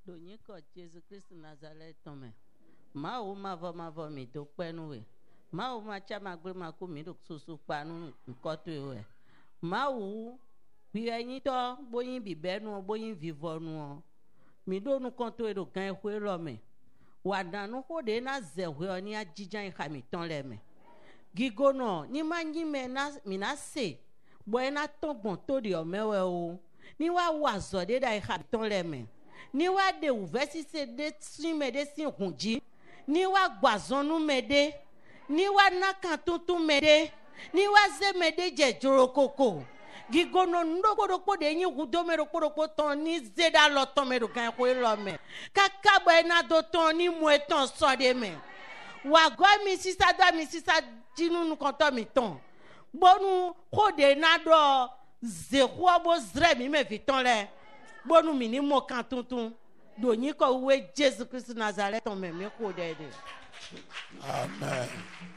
Lonyiko Jésus Christ Nazareth tome. Ma o ma vo mi do penu we. Ma o ma cha ma gbe ma ku mi do susu panu nko to we. Ma o bi eyin to boyin bi benu boyin vivo nu. Mi do nu kon to e do gan ehwe lo me. Wa danu ko de na zehwe oni ajijan ha mi ton le me. Gigono ni manyi me na mi na se. Bo na togbon to di o mewe o. Ni wa wazo de da ha ton le me. Ni wa de uvesi se de swime de si hunji. Ni wa gwazonu mede. Ni wa naka tutu mede. Ni wa ze mede je jorokoko. Gigono ndokoro de yin gudo mero koroko ton ni zeda lo ton mero kan ko lo me. Kaka bo na do ton ni mu eton so de me. Wa go mi sisa jinu nu kon to mi ton. Bonu ko de na do zero bo zre mi me viton le. Bonu mi ni mo kan tuntun. Do yin ko we Jesus Christ Nazareth ton me mi ko de de. Amen.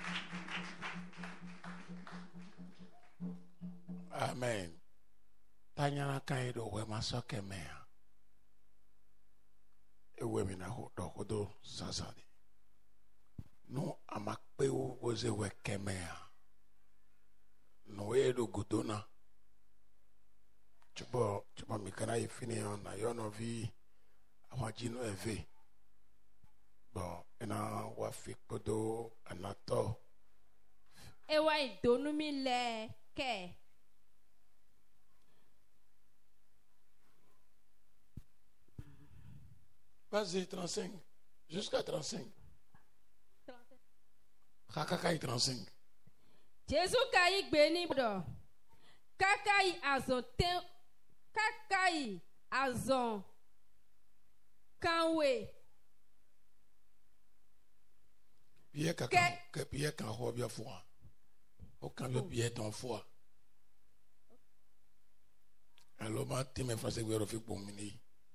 Amen. Tanyana kaido we masoke mea. Ewe mina hodo sasadi. No amakpe woze we kemea. No edo gudona. Chupo mikana ifini na yono vi awajino eve. Bon, ena wafi kodo anato. Ewa idonu mi le ke. Vas-y, 35. Jusqu'à 35. Kakakai 35. Jésus kai gbeni bodo. Kakai azon kanwe. Pierre kaka que Pierre kan ho bia fo. O kan bia Pierre ton fo. Alors ma team français we refi pour mini.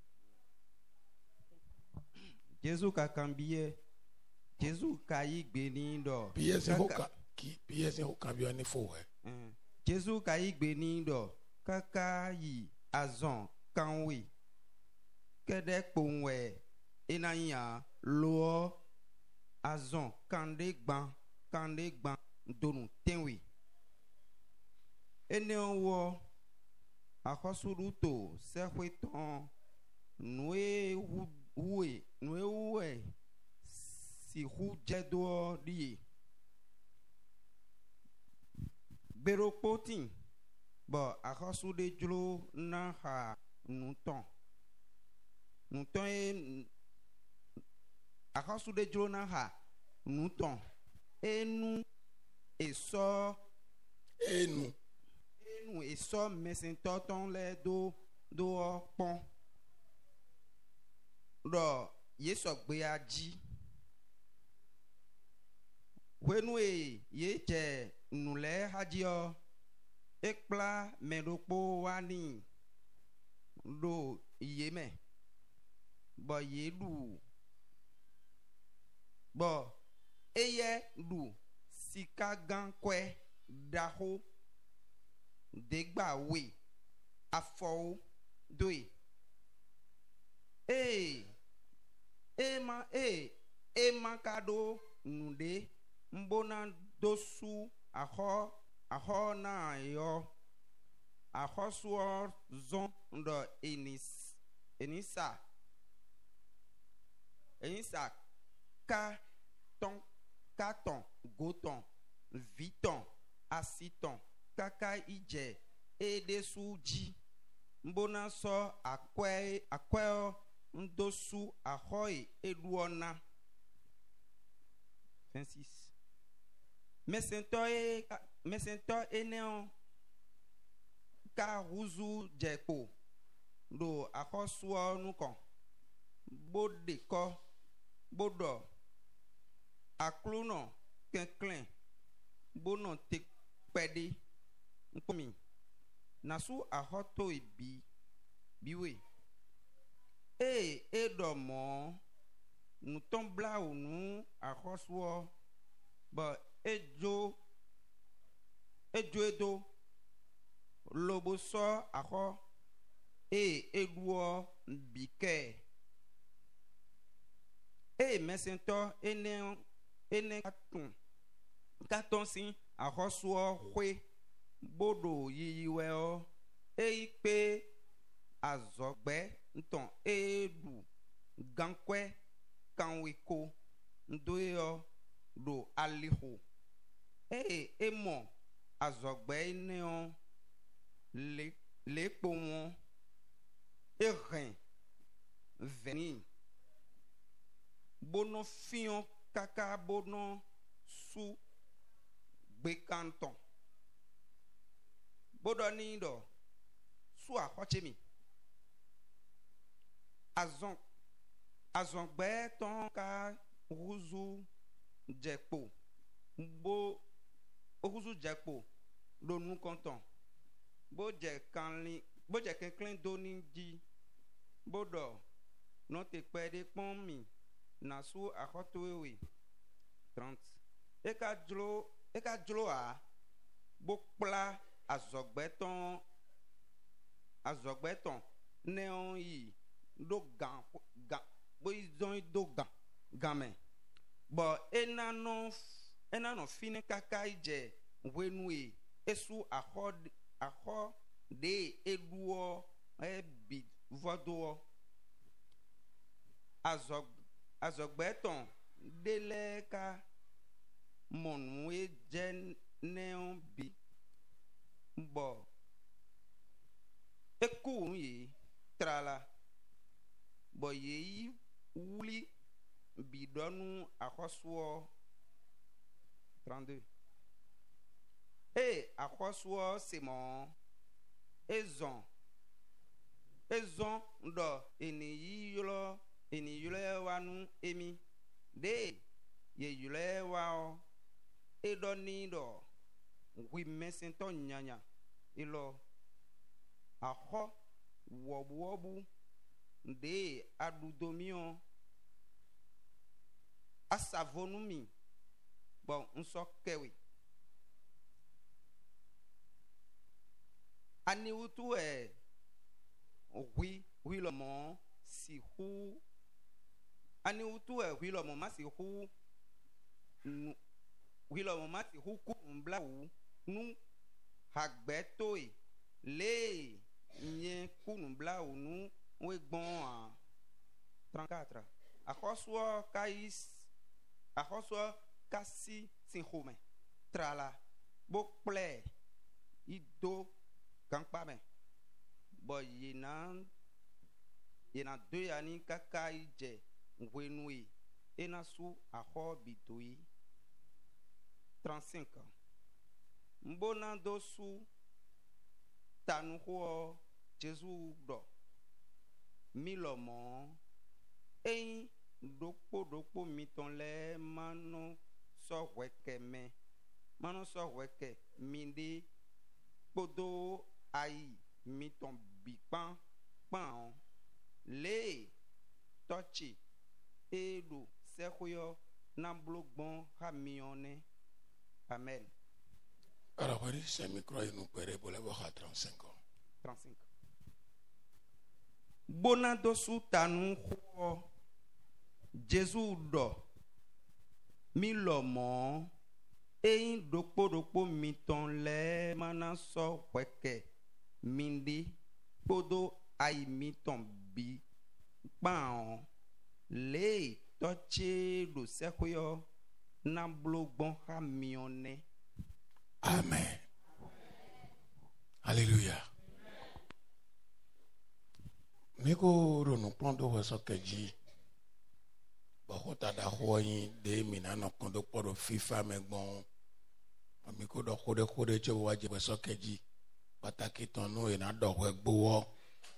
Jésus kakambie. Jésus kai gbeni do. Pierre c'est hoka qui Pierre c'est hoka bia ni fo we. Jésus kai gbeni do. Kakai azon kanwe. Kede ponwe enanya lo azon kande gban donu tenwe ene wo akosuruto sehweton noe si hu jedo ri bero potin bo akosude jlo na ha nuton e akasude jona ha nuton enu eso mesintoton le do pon do yeso gbe aji wenu ye je nule hajio ekpla meropo wani do yeme bo yelu bo eye lu sika gan kwe daho degba we afo doe ema kado nude mbona dosu aho na yo aho suor zon ndo enisa katon, goton, viton, asiton, kaka ije, edesuji, mbona so akweo, ndosu ahoy, eluona. 26. Mesento eneon, ka ruzu jeko, do akosua nukon, bodeko, bodo, aklono kenklen bono te pede nkomi nasu ahoto biwe edomo nuton bla onu ahosuo ba ejo edo lobo so aho eduo bike e mesento ene katon si ahosuo hwe bodo yiyiweo eipe azogbe nton edu gankwe kanwiko ndoyo do aliho emo azogbe neo lepo won erin veni bono fion kaka bono su gbekanton bodo ni do su ahochemi azongbe ton ka ruzu jepo bo ruzu jepo do nu konton bo je keklin do ni ji bodo no te pede pon mi na su ahotowe 30 eka jlo a bo pla azogbeton neon yi do gan bo izon do game bo enano fine kaka ije wenue esu aho de eduo ebi vodo azogbeton deleka monwe je neon bi bo eku yi trala bo yi wuli bidonu ahosuo 32 ahosuo simon ezon ndo eniyilo wanu emi de ye yule wao edonido wi mesento nyanya ilo aho wobu de adudomio asavonumi bon nso kewi aniutu wi lomo si hu aniutu wi lomo ma si hu wilomo mati huku mblawu nu hagbetoi le nye kunu mblawu nu wegbon a 34 ahosuo kasi sinhome trala bokple ido kankpame bo yena 2 ani kaka ije wenui enasu aho bidoi 35 mbona dosu tanu ho Jesu do milomo ein dokpo miton le mano so weke minde podo ai miton bipan pan le tochi edo sekoyo na blogbon hamione. Amen. Alors, oui, c'est micro et nous pourrons pour l'avoir à 35 ans. 35. Bonado sutanu ho Jesu do milomo ein dokpo miton le mana so weke mindi podo ai miton bi pan le toche do sekoyo na blogbon hamione. Amen. Alléluia. Miko rono plondo waso keji. Bahota da hoyi de minano kondo poro FIFA megbon. Miko do kode che waje waso keji. Pataki tonu ina do wegbo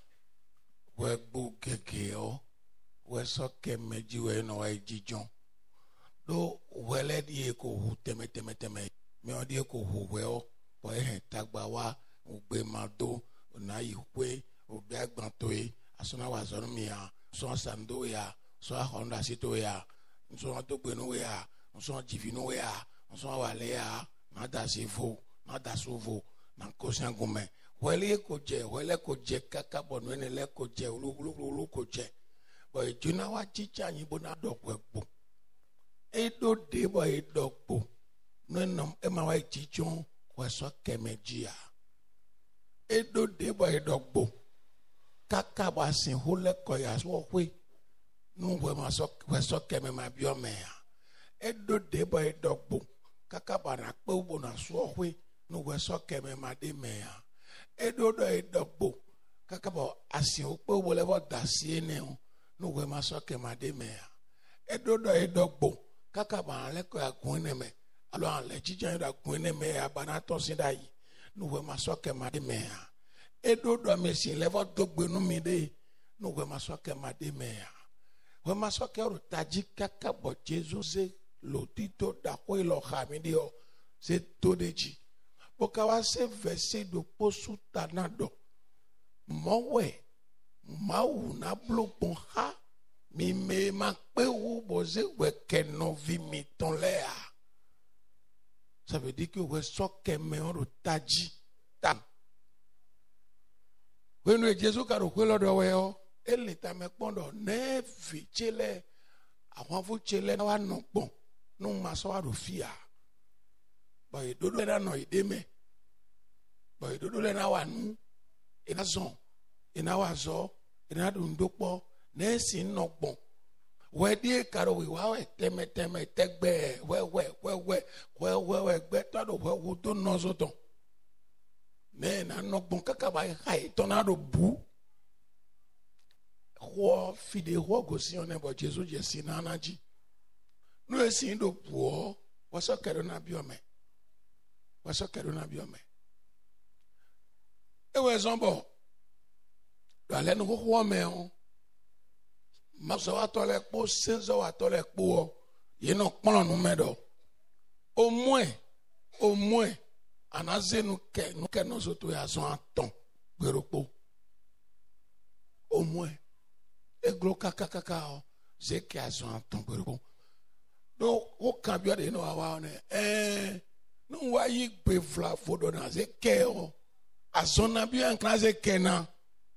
keke o. Waso kemeji we no wa jijon. Do wele die ko hu teme me odie ko hu we o po tagba wa ugbe mado na ihwe obi agbanto yi asona wa zonu mi ya so sando ya so honda sito ya so to gbe no ya so jivi no ya so wa le ya na da sevo na da sovo na ko sangume wele ko je kaka bonu ene le ko je ulu ko je Boy, Juna wa chicha ni bona dog webo. Edo de boy dogbo. No nom ema wa chichon weso kemejia. Edo de boy dogbo. Kaka ba sin hole koya so we. No we maso weso keme ma biomea. Edo de boy dogbo. Kaka ba na pe ubona so we. No weso keme ma de mea. Edo do dogbo. Kaka ba asin upe ubole dasie ne. No we maso keme de mea. Edo do dogbo. Kaka ba le ko agun me alo an le jijan da gun me abana to sin dai no we masoke ma de me a edo do me si level dogbe no mi de no we masoke ma de me a we masoke ro taji kaka bo Jesus lo tito da ko lo khamidi o se to deji boka wa se verset do posu tanado mowe mau na blopon ha mi me ma pe ou boze we keno vi mi ton lea. Ça veut dire que we so keme on taji tam. We no Jesu ka ro kwelo do we o ele ta me pondo ne vi chele awon fu chele na wa no pon no ma so wa ro fia. Boy dodo na no ide me. Boy dodo le na wa nu ina zon ina wa zo ina dun dopo nesi nogbon wedi karo wi wa teme tegbe we gbe todo we do nozo ton me na nogbon kaka ba hai tonado bu ho fide ho go si on bo Jesus je si na anaji no esi do puo waso kero na biome e we zombo ale no ho me on maso wa tole po senzo wa tole po ye no pon no medo au moins anaze nu ke no so to ya so aton gberopo au moins eglo kaka o ze ke aso aton gberopo do o kan bi o de no wa ne no wa yi gbe vla fodo na ze ke o azona bi an kan ze ke na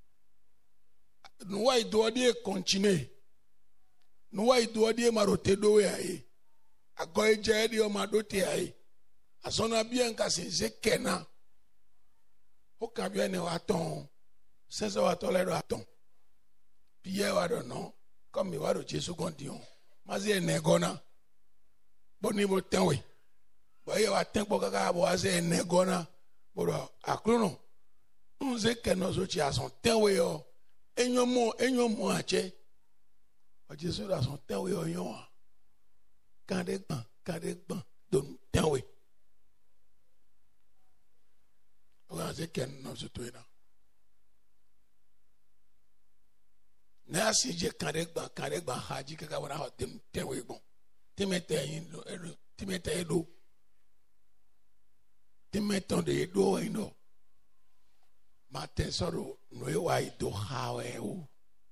no wa do de continue no wa do de marote do ya yi agoye je de o ma do te ai azona bi an ka se kena o ka bi ne wa ton se wa to le do aton piye wa do no comme wa do Jesu kondion ma ze ne gona boni bo tenwe bo ye wa ten po kaka bo wa ze ne gona bo do akrono nze kena so chi ason tenwe yo enyomo ache o Jesu da son tenwe yo yon kande gban don tenwe o ga ze ken no so to ina na si je kande gban haji kaka wana ho tenwe bon timete do timeton de do ino ma tesoro no e wa do hawe o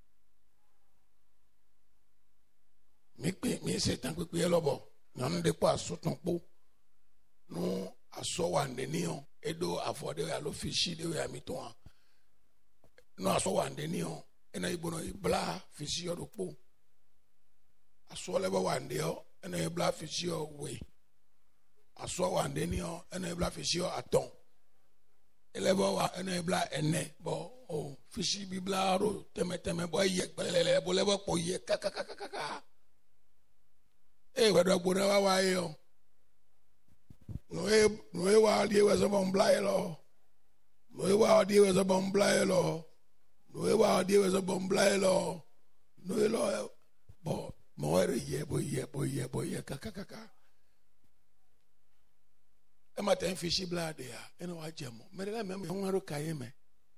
mi se tan pe lobo non de pa sutun po no aso wa ndeni o edo afode ya lo fishi de ya mi to no aso wa ndeni o ena ibono ibla fishi o do po aso le ba wa nde o ena ibla fishi o we aso wa ndeni o ena ibla fishi o aton elebo wa ena ibla ene bo o fishi bibla ro teme bo ye gbelele bo lebo po ye kaka wedo gbona wa yo no e wa die we so bon blai lo no e wa die we so bon blai lo no e wa die we so bon blai lo no e lo bo mo ere ye bo ye kaka e ma ten fishi blade ya eno wa jemo me la me ngaro kayeme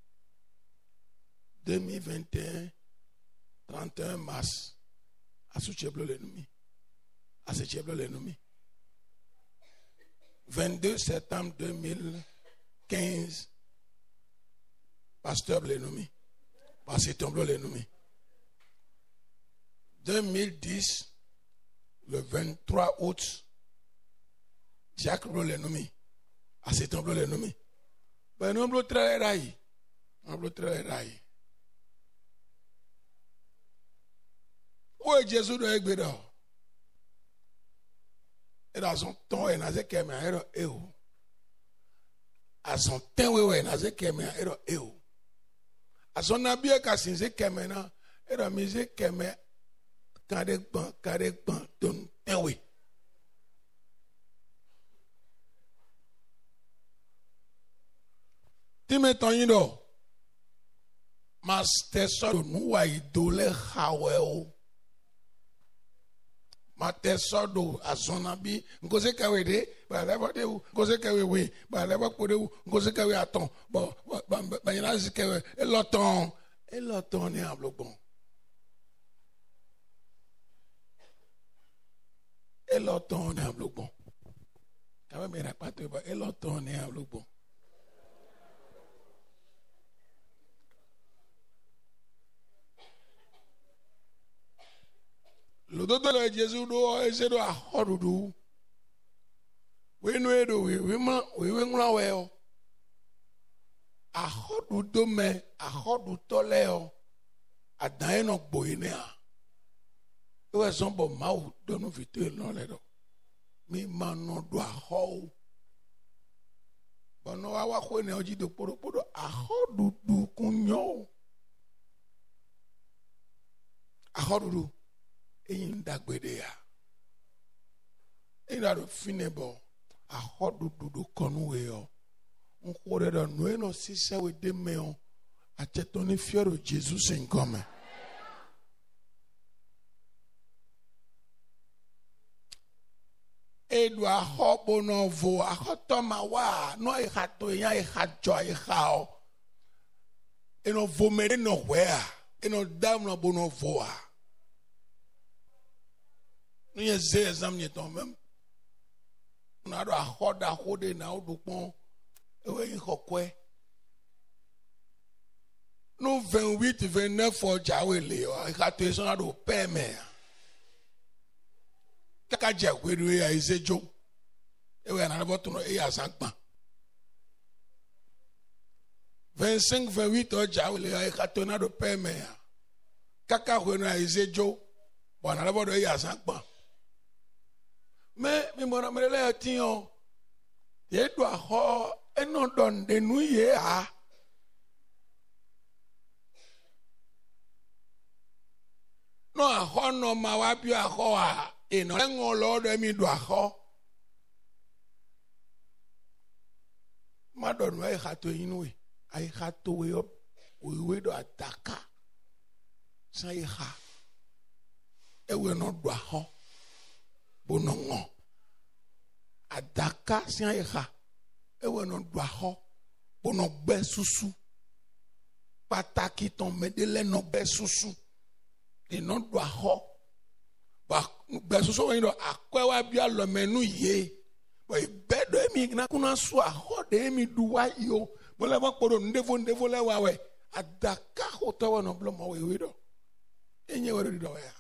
2021 31 mars asucheblo le numi asecheblo le numi 22 septembre 2015 pasteur Blenumi pasteur Blenumi 2010 le 23 août Jacques Blenumi pasteur Blenumi ben nombre très rai we Jésus do egbe do. E da son ton e na ze keme ero e o. A son ten we na ze keme ero e o. A son na bie ka sin ze keme na ero mi ze keme kare gban ton ten we. Ti me ton yin do. Master so no wa idole hawe o. Master so do azona bi ngoze kawe de ba lebo de ngoze kawe we ba lebo ko de ngoze kawe aton ba yin azi kawe eloton ni ablogbon. Eloton ni ablogbon. Kawe me ra pato ba eloton ni ablogbon. Le dodo le Jésus do ese do ahodudu. We no edo we ngla we o. Ahodudu me ahodu tole o. Adan no gboyine a. E we son bo ma o do no vite no le do. Mi ma no do aho. Bono wa ko ne oji do podo ahodudu kunyo. Ahodudu in dagbede ya ina do finebo a hodudu konwe yo nkore do no eno sise we de me o a chetoni fiero Jesus en come edu a hobo no vo a hotoma wa no e hato ya e hajo e hao eno vo mere no where eno dam no bono vo a no ye say exam ni ton même na do ahoda hode na odupon ewe yin kokwe no 28 29 ojawe le o ka to so na do pe me kaka je gweru ya isejo ewe na bo to no e ya sanpan 25 28 ojawe le ka to na do pe me kaka gweru ya isejo bo na bo do e ya sanpan me mi mora me le tion ye do ho eno don de nu ye a no a ho no ma wa bi a ho a eno ngo lo do mi do a ho ma do no e ha to yin we ai ha to we up we do ataka sa ye ha e we no do a ho bonongo adaka sian eha ewe no do aho bono gbe susu pataki ton medele no gbe susu e no do aho ba gbe susu we no akwa bia lo menu ye bo bedo emi na kuna so aho de emi duwa yo bo le ba poro ndevo le wa we adaka ho to we no blo mo we do enye we do ya.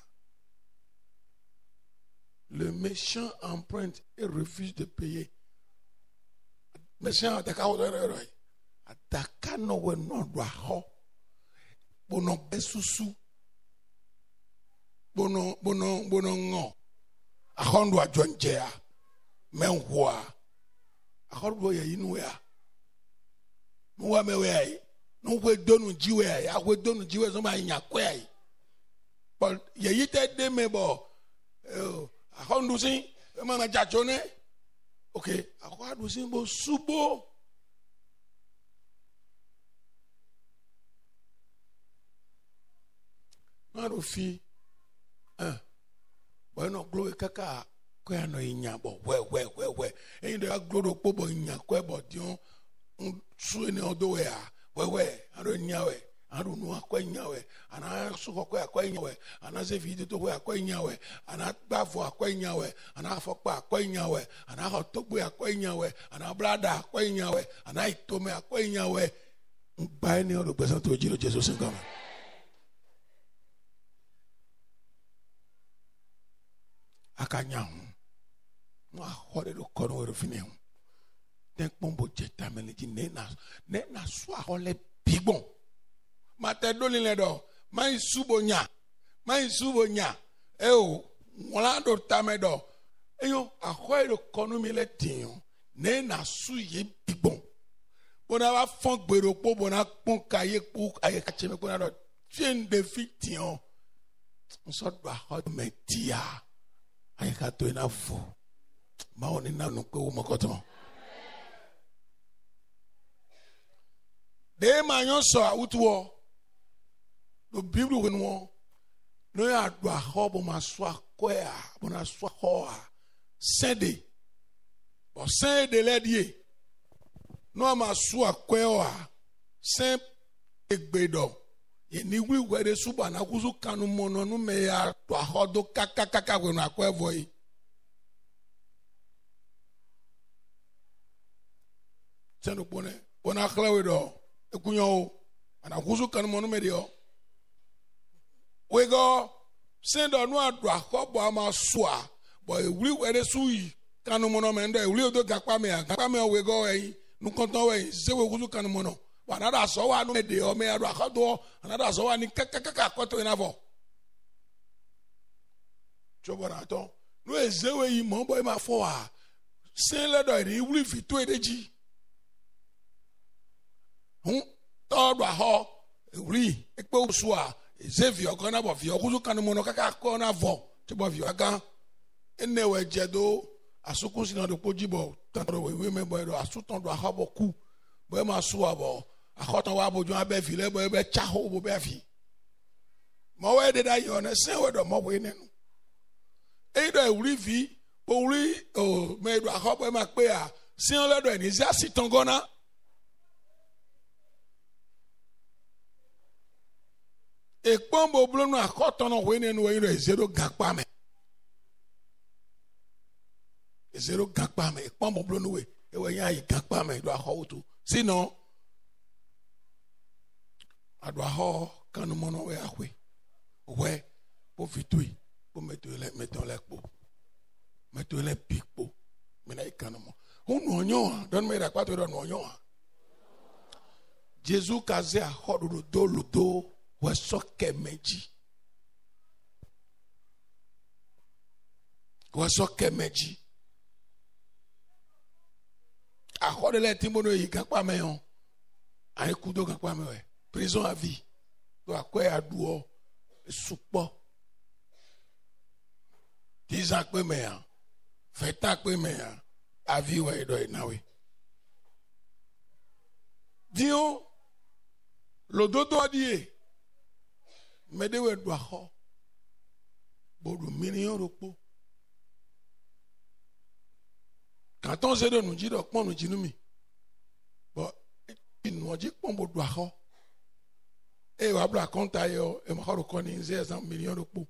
Le méchant emprunte et refuse de payer. Méchant ataka odoro. Ataka no we no do aho. Bono besusu. Bono ngo. Ahondo ajonjea. Menhua. Ahondo ye inu ya. Nuwa mewe ai. Nuwe donu jiwe ai. Ahwe donu jiwe so ma nyakwe ai. But ye yite de mebo. Akondusin mana jachone okay akwadusin bo subo marofi bueno glory kaka ko ya no nya bo we en de aglo po bo nya ko bo dion su ni odo we a we aro nya we aro nu akwa nya we ana su ko akwa nya we ana se fi to we akwa nya we ana gbafo akwa nya we ana afokpa akwa nya we ana hotogbo akwa nya we ana brada akwa nya we ana itome akwa nya we ngba ni o gbesan to jiro Jesus ngam akanya no ahore do kono we fini hu den pombo jeta meliji ne na so ahole bigbon mate doli le do mai subonya eo wala do tamedo eyo ahoy do konumi le tin ne na su ye bigbon bona va fon gbero po bona pon kaye po aye ka cheme bona do tien de fition on so do ahoy metia aye ka to na fo ma oni na no pe wo mokoton de ma yon so awutuo do bible we no no ya do ahobo ma so akoya bona so hoa sede bo sede le die no ma so akoya sen egbedo ye ni wi were suba na kuzu kanu mono no me ya do ahodo kakakaka we no akoevo yi sendo bona khlewe do ekunyo ana kuzu kanu mono me dio we go send on one to a hobo ama swa boy we were sui kanu mono mendo we do gakpa me we go e nu konton we se we kuzu kanu mono another so wa no me de o me ado akodo another so wa ni kakaka koto ina vo chobora to no ezewe yi mo boy ma fo a sen le do ri wuli fi to edeji to do ho ri epe osu a Xavier gonna bo fi okuzu kanu mono kaka ko na vo ti bo fi aga ene we jedo asuku si na do pojibo tan we me boy do asutan do ahabo ku boy ma su abo akotan wa bojo abe fi le boy be chaho bo be fi mo we de da yo na se we do mo we nenu e do uri fi ori o me do ahabo ma pe a si on le do ni si asitan gona e pombo blono akotono we nenu we ro zero gakpa me zero gakpa me e pombo blono we e we yan yi gakpa me do ahoto sino ado aho kanu mono we ahwe we po fitui po meto le po meto le pikpo me na ikanu mo unu onyo don me da kwato don onyo Jesus kaze ahodo do ludo we soke meji ahodo le timono yi gakpa me on ai kudo gakpa me we prison à vie do akwe aduo supo 10 ans pe me an 20 ans pe me an a vie we do na we dio lo dodo adie me de we do aho bodu million ropo quand on se donne nous dit donc nous dit nous mi bon nous dit qu'on bodu aho e wa bla konta yo e mo horo koni 100 million ropo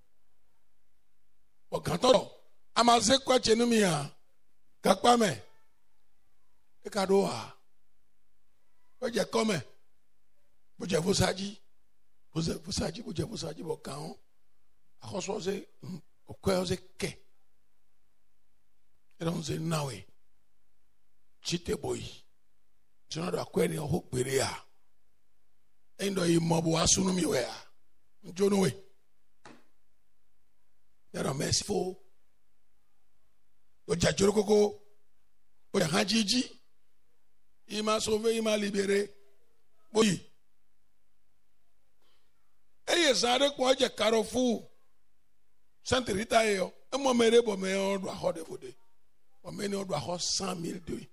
o kanto amaze kwa chenu mi a kakpa me e ka do a o je come bo je fusaji bo kan akoso se o kwa se ke e don se nawe chite boy tino do akwa ni o gbere a endo yi mobo asunu mi we a njono we yara merciful o jajoro koko o ya hajiji ima sauver ima libérer boyi eye sare ko je karofu Sainte Rita yo e mo mere bo me o do aho de fode o me ni o do aho 100,000 de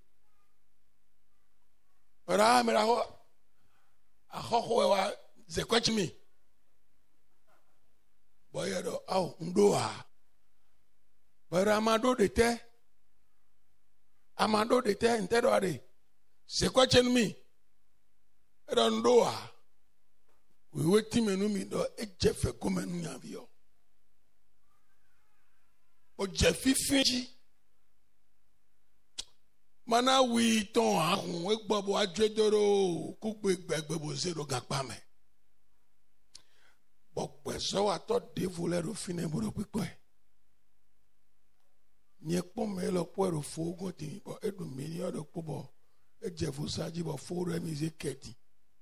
ora me ra ho aho wa ze kwachimi boyedo au ndoa bara amado de te ntero ade ze kwachenmi edo ndoa we weti menu mi do ejefe komenu yavio o jefi finji mana wi ton ahun egbobo ajedoro kugbe gbegbe bo zero gapa me bokwe so ato devule ro fine boro pipo e nye pome lo poero fogo ti bo edu million do pobo ejefu saji bo foro emize keti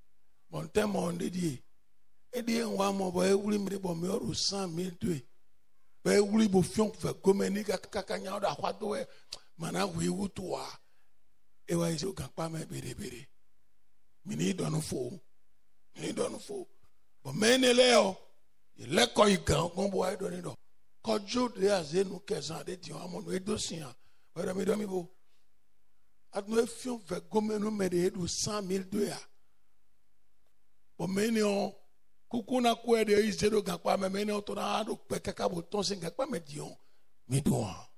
montemo ndedi edi enwa mo bo ewuri mi bo me oru 100,000 dwe be wuli bo fion fe gomeni kaka nya da kwa do e mana wi wutua e wa iso kan pa me bere mini donu fo bo meneleo le ko igan kon bo ai do ni do kojo de azenu kesan de ti amonu edosian ora mi do mi bo adno fion fe gomenu me de edu 100,000 dollars bo menio kukuna kwa de izero gan pa me menio to na do pe kaka bo ton sin gan pa me dion mi do